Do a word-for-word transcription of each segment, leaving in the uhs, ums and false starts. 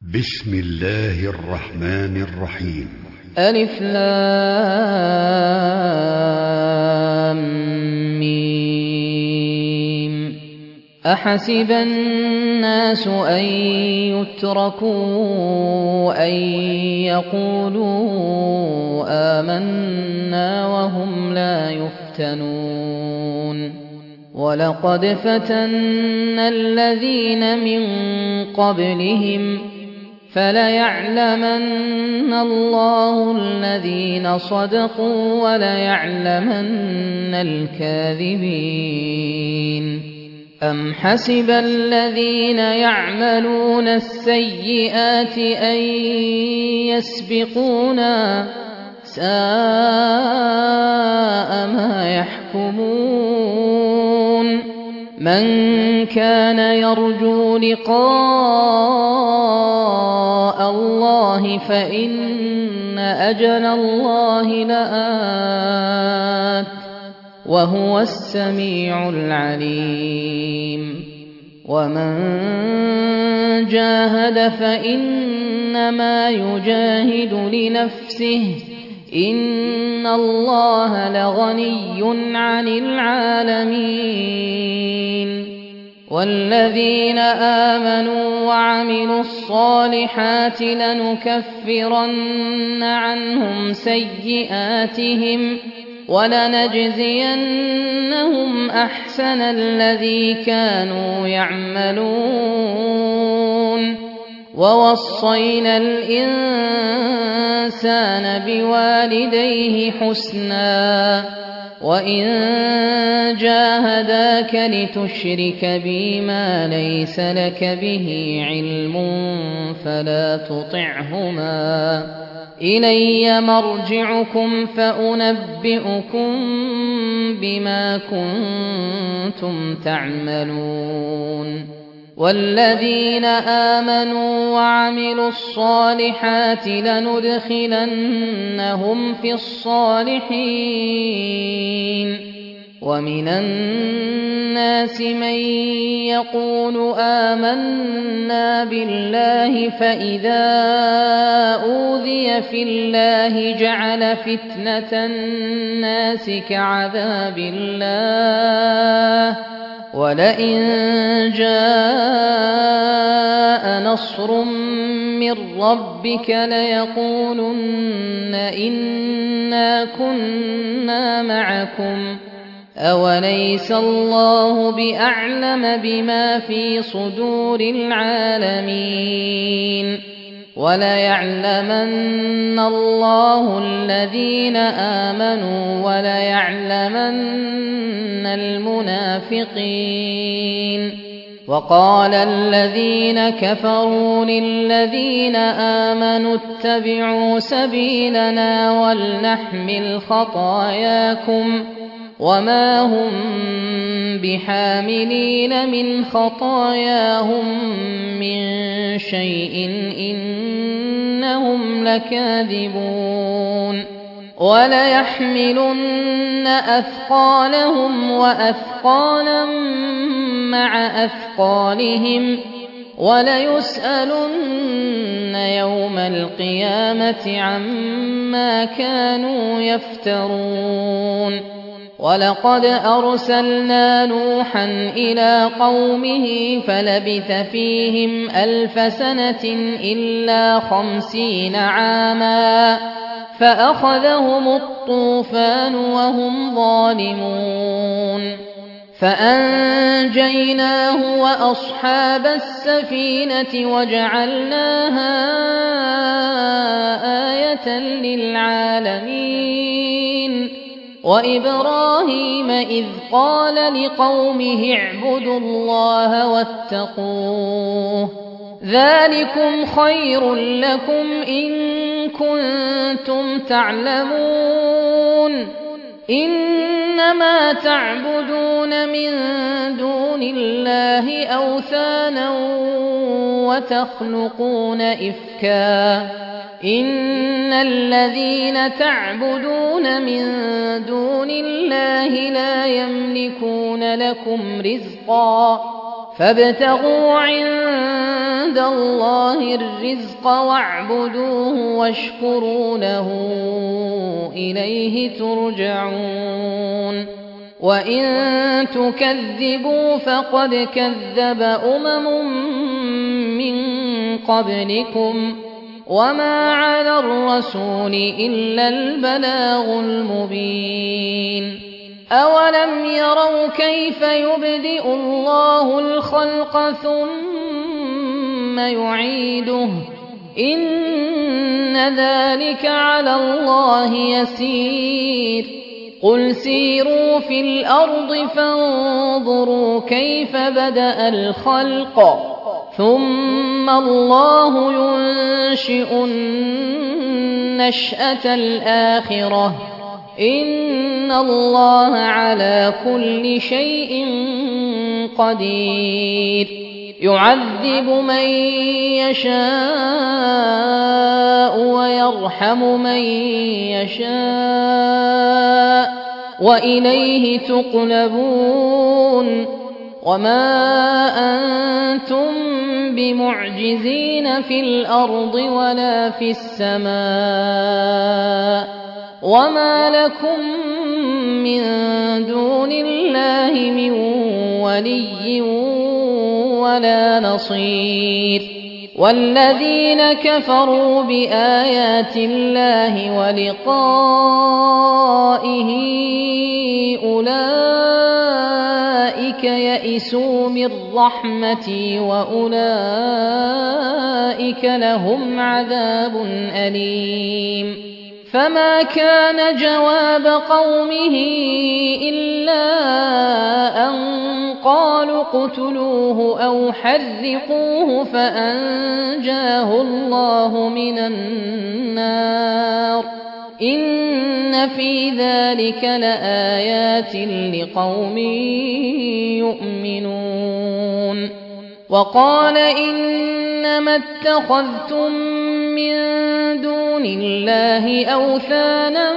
بسم الله الرحمن الرحيم. ألف لام ميم. أحسب الناس أن يتركوا أن يقولوا آمنا وهم لا يفتنون ولقد فتنا الذين من قبلهم فليعلمن الله الذين صدقوا وليعلمن الكاذبين. أم حسب الذين يعملون السيئات أن يسبقونا ساء ما يحكمون. من كان يرجو لقاء الله فإن أجل الله لآت وهو السميع العليم. ومن جاهد فإنما يجاهد لنفسه إن الله لغني عن العالمين. والذين آمنوا وعملوا الصالحات لنكفرن عنهم سيئاتهم ولنجزينهم أحسن الذي كانوا يعملون. ووصينا الإنسان بوالديه حسنا وإن جاهداك لتشرك بي ما ليس لك به علم فلا تطعهما إلي مرجعكم فأنبئكم بما كنتم تعملون. والذين آمنوا وعملوا الصالحات لندخلنهم في الصالحين. ومن الناس من يقول آمنا بالله فإذا أوذي في الله جعل فتنة الناس كعذاب الله ولئن جاء نصر من ربك ليقولن إنا كنا معكم أوليس الله بأعلم بما في صدور العالمين. وليعلمن الله الذين آمنوا وليعلمن المنافقين. وقال الذين كفروا للذين آمنوا اتبعوا سبيلنا ولنحمل خطاياكم وما هم بحاملين من خطاياهم من شيء إنهم لكاذبون. وليحملن أثقالهم وأثقالا مع أثقالهم وليسألن يوم القيامة عما كانوا يفترون. ولقد أرسلنا نوحا إلى قومه فلبث فيهم ألف سنة إلا خمسين عاما فأخذهم الطوفان وهم ظالمون فأنجيناه وأصحاب السفينة وجعلناها آية للعالمين. وإبراهيم إذ قال لقومه اعبدوا الله واتقوه ذلكم خير لكم إن كنتم تعلمون. إنما تعبدون من دون الله أوثانا وتخلقون إفكا إن الذين تعبدون من دون الله لا يملكون لكم رزقا فابتغوا عند الله الرزق واعبدوه واشكروا له إليه ترجعون وإن تكذبوا فقد كذب أمم من قبلكم وما على الرسول إلا البلاغ المبين أولم يروا كيف يبدئ الله الخلق ثم يعيده إن ذلك على الله يسير قل سيروا في الأرض فانظروا كيف بدأ الخلق ثم الله ينشئ النشأة الآخرة إن الله على كل شيء قدير يعذب من يشاء ويرحم من يشاء وإليه تقلبون وما أنتم بمعجزين في الأرض ولا في السماء وما لكم من دون الله من ولي ولا نصير والذين كفروا بآيات الله ولقائه أولئك يئسوا من رحمتي وأولئك لهم عذاب أليم فما كان جواب قومه إلا أن قالوا اقتلوه أو حرقوه فأنجاه الله من النار إن في ذلك لآيات لقوم يؤمنون وقال إنما اتخذتم من دون الله أوثانا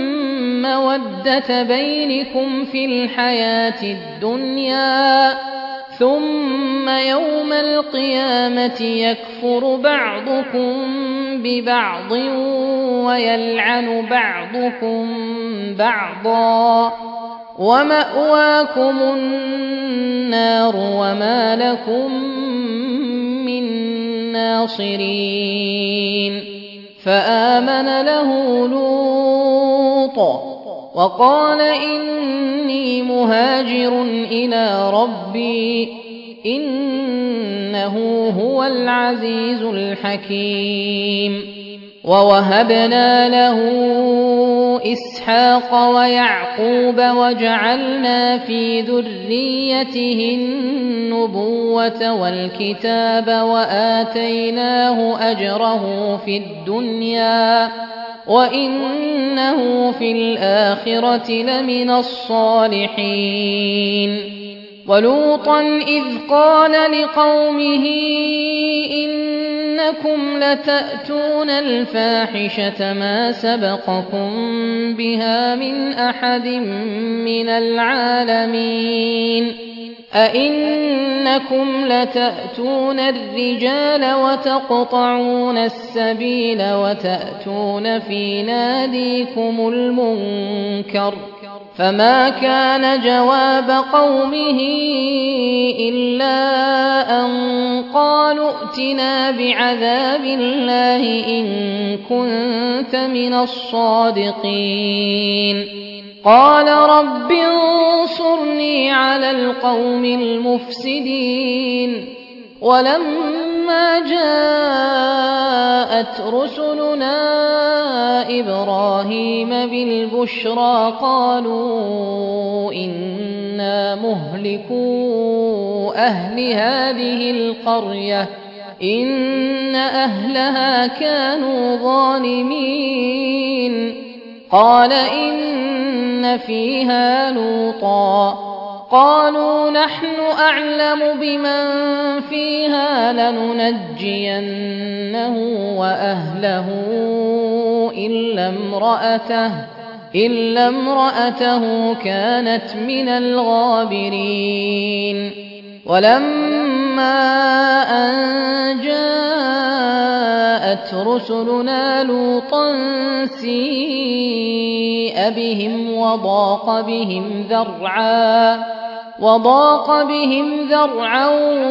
مودة بينكم في الحياة الدنيا ثم يوم القيامة يكفر بعضكم ببعض ويلعن بعضكم بعضا ومأواكم النار وما لكم من ناصرين فآمن له لوط وقال إني مهاجر إلى ربي إنه هو العزيز الحكيم ووهبنا له إسحاق ويعقوب وجعلنا في ذريته النبوة والكتاب وآتيناه أجره في الدنيا وإنه في الآخرة لمن الصالحين ولوطا إذ قال لقومه إنكم لتأتون الفاحشة ما سبقكم بها من أحد من العالمين أئنكم لتأتون الرجال وتقطعون السبيل وتأتون في ناديكم المنكر فما كان جواب قومه إلا أن قالوا ائتنا بعذاب الله إن كنت من الصادقين قال رب انصرني على القوم المفسدين ولما جاءت رسلنا إبراهيم بالبشرى قالوا إنا مهلكو أهل هذه القرية إن أهلها كانوا ظالمين قال إن فيها لوطا قالوا نحن أعلم بمن فيها لننجينه وأهله إلا امرأته, إلا امرأته كانت من الغابرين ولما أن جاءت رسلنا لوطا سيء بهم وضاق بهم ذرعا وضاق بهم ذرعا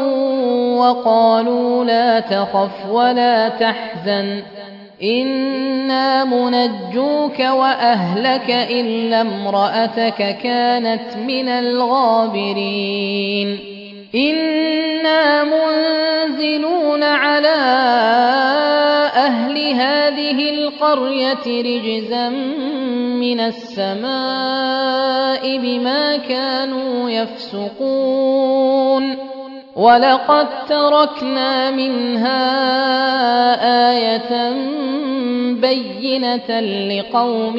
وقالوا لا تخف ولا تحزن إنا منجوك وأهلك إلا امرأتك كانت من الغابرين إنا منزلون على أهل هذه القرية رجزا من السماء بما كانوا يفسقون ولقد تركنا منها آية بينة لقوم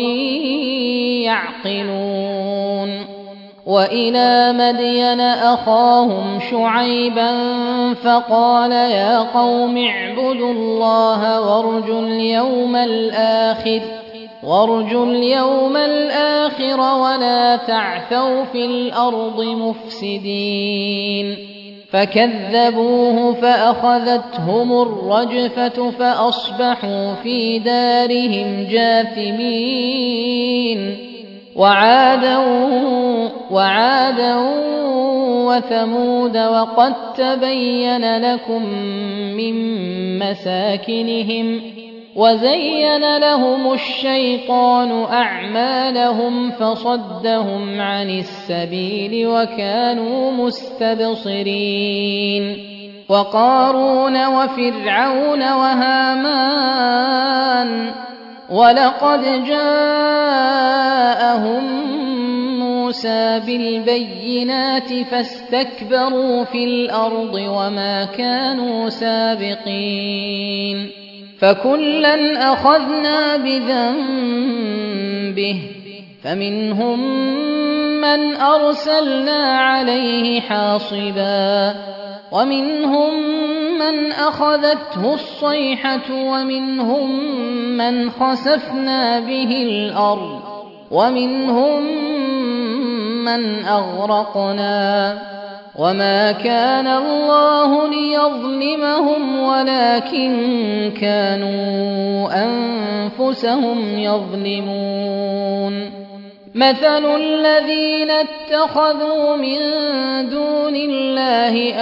يعقلون وإلى مدين أخاهم شعيبا فقال يا قوم اعبدوا الله وارجوا اليوم الآخر وارجوا اليوم الآخر ولا تعثوا في الأرض مفسدين فكذبوه فأخذتهم الرجفة فأصبحوا في دارهم جاثمين وعادا وعادا وثمود وقد تبين لكم من مساكنهم وزين لهم الشيطان أعمالهم فصدهم عن السبيل وكانوا مستبصرين وقارون وفرعون وهامان ولقد جاءهم موسى بالبينات فاستكبروا في الأرض وما كانوا سابقين فكلا أخذنا بذنبه فمنهم من أرسلنا عليه حاصبا ومنهم من أخذته الصيحة ومنهم من خسفنا به الأرض ومنهم من أغرقنا وما كان الله ليظلمهم ولكن كانوا أنفسهم يظلمون مثل الذين اتخذوا من دون الله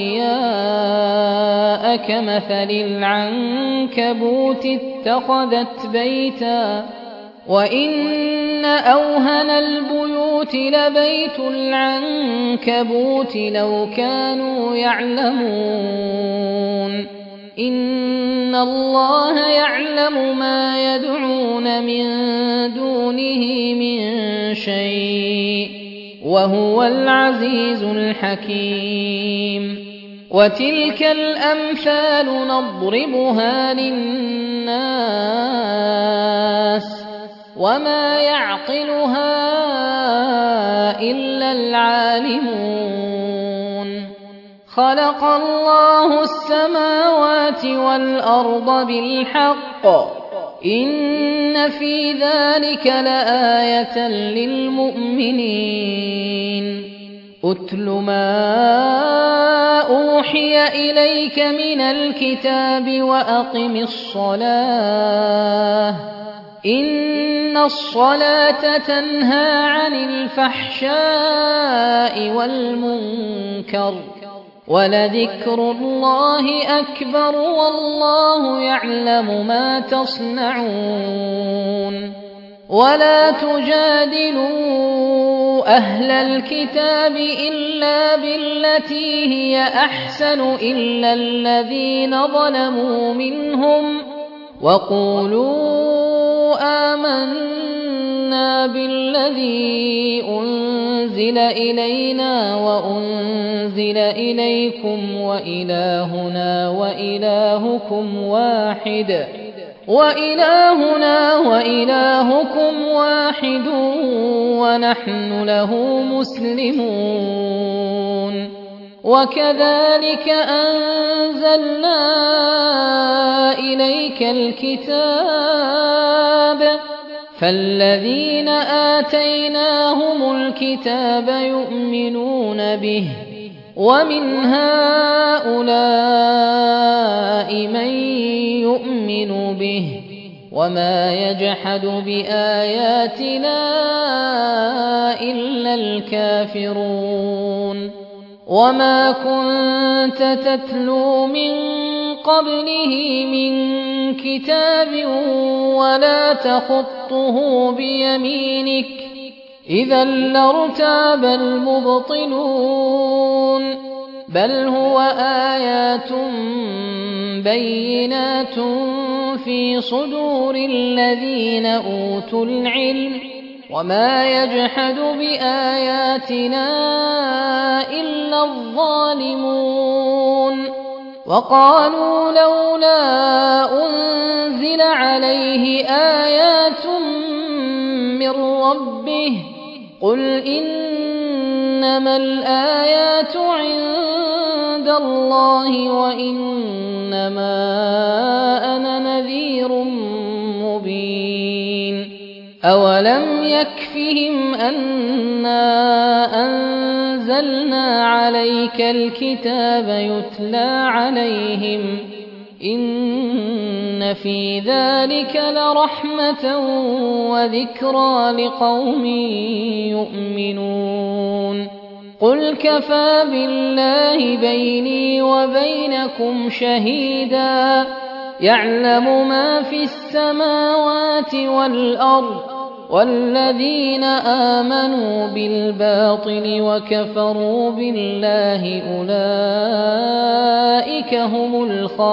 أولياء كمثل العنكبوت اتخذت بيتا وإن أوهن البيوت لبيت العنكبوت لو كانوا يعلمون إن الله يعلم ما يدعون من دونه من شيء وهو العزيز الحكيم وتلك الأمثال نضربها للناس وما يعقلها إلا العالمون خلق الله السماوات والأرض بالحق إن في ذلك لآية للمؤمنين أتل ما أوحي إليك من الكتاب وأقم الصلاة إن الصلاة تنهى عن الفحشاء والمنكر ولذكر الله أكبر والله يعلم ما تصنعون ولا تجادلوا أهل الكتاب إلا بالتي هي أحسن إلا الذين ظلموا منهم وقولوا آمنا بالذي أنزل إلينا وأنزل إليكم وإلهنا وإلهكم واحد وإلهنا وإلهكم واحد ونحن له مسلمون وكذلك أنزلنا إليك الكتاب فالذين آتيناهم الكتاب يؤمنون به ومن هؤلاء من يؤمن به وما يجحد بآياتنا إلا الكافرون وما كنت تتلو من قبله من كتاب ولا تخطه بيمينك إذا لارتاب المبطلون بل هو آيات بينات في صدور الذين أوتوا العلم وما يجحد بآياتنا إلا الظالمون وقالوا لولا أنزل عليه آيات من ربه قل إنما الآيات عند الله وإنما أنا نذير مبين أولم يكفهم أنا أنزلنا عليك الكتاب يتلى عليهم إن في ذلك لرحمة وذكرى لقوم يؤمنون قل كفى بالله بيني وبينكم شهيدا يعلم ما في السماوات والأرض والذين آمنوا بالباطل وكفروا بالله أولئك هم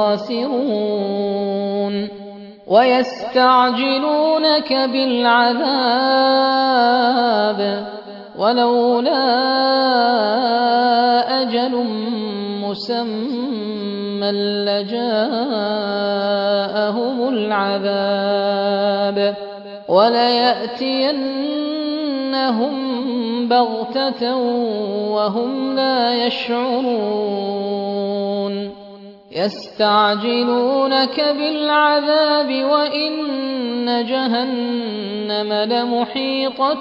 الخاسرون ويستعجلونك بالعذاب ولولا أجل مسمى لجاءهم العذاب وليأتينهم بغتة وهم لا يشعرون يستعجلونك بالعذاب وإن جهنم لمحيطة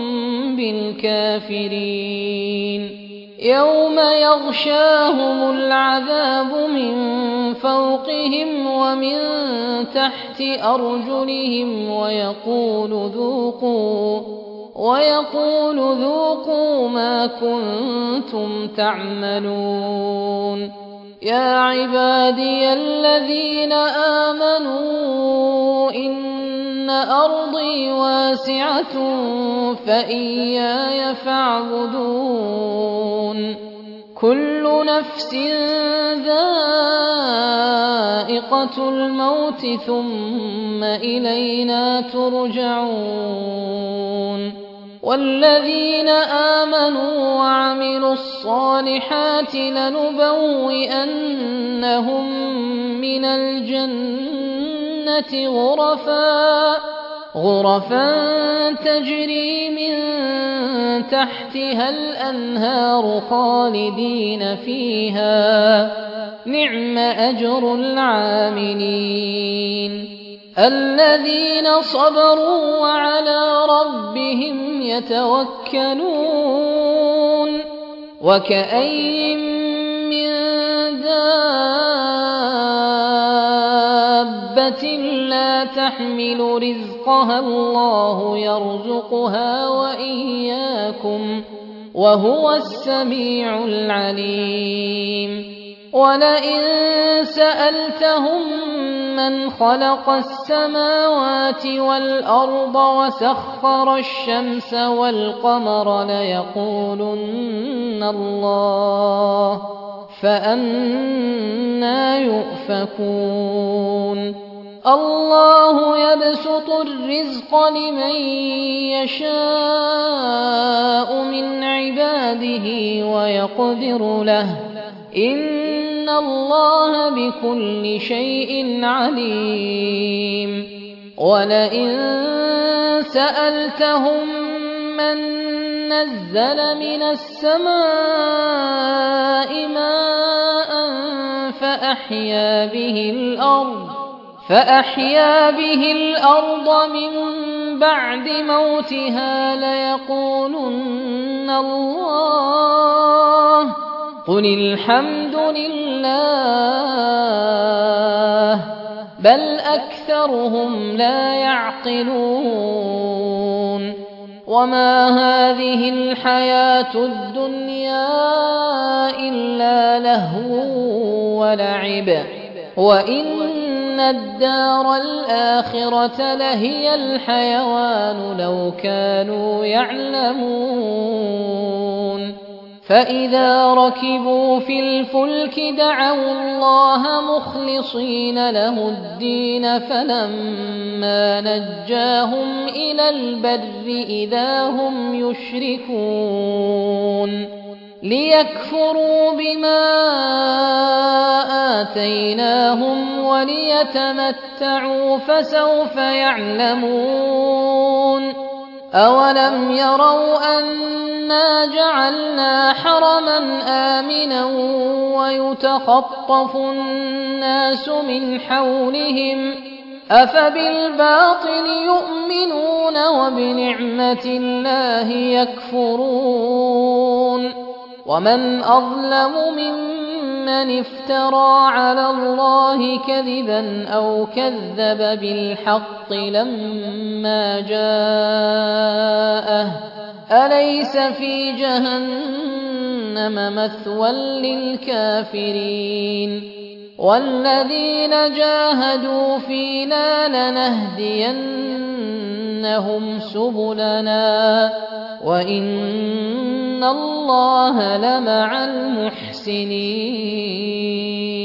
بالكافرين يوم يغشاهم العذاب من فوقهم ومن تحت أرجلهم ويقول ذوقوا ويقول ذوقوا ما كنتم تعملون يا عبادي الذين آمنوا إن أرضي واسعة فإياي فاعبدون كل نفس ذائقة الموت ثم إلينا ترجعون والذين آمنوا وعملوا الصالحات لنبوئنهم من الجنة غرفا غرفا تجري من تحتها الأنهار خالدين فيها نعم أجر العاملين الذين صبروا وعلى ربهم يتوكلون وكأين من دابة لا تحمل رزقها الله يرزقها وإياكم وهو السميع العليم ولئن سألتهم من خلق السماوات والأرض وسخر الشمس والقمر ليقولن الله فأنى يؤفكون الله يبسط الرزق لمن يشاء من عباده ويقدر له إن الله بكل شيء عليم ولئن سألتهم من نزل من السماء ماء فأحيا به الأرض فأحيا به الأرض من بعد موتها ليقولن الله قل الحمد لله بل أكثرهم لا يعقلون وما هذه الحياة الدنيا إلا لهو ولعب وإن الدار الآخرة لهي الحيوان لو كانوا يعلمون فإذا ركبوا في الفلك دعوا الله مخلصين له الدين فلما نجاهم إلى البر إذا هم يشركون ليكفروا بما آتيناهم وليتمتعوا فسوف يعلمون أولم يروا أنا جعلنا حرما آمنا ويتخطف الناس من حولهم أفبالباطل يؤمنون وبنعمة الله يكفرون ومن أظلم ممن افترى على الله كذبا أو كذب بالحق لما جاءه أليس في جهنم مثوى للكافرين والذين جاهدوا فينا لنهدينهم سبلنا وإن الله لمع المحسنين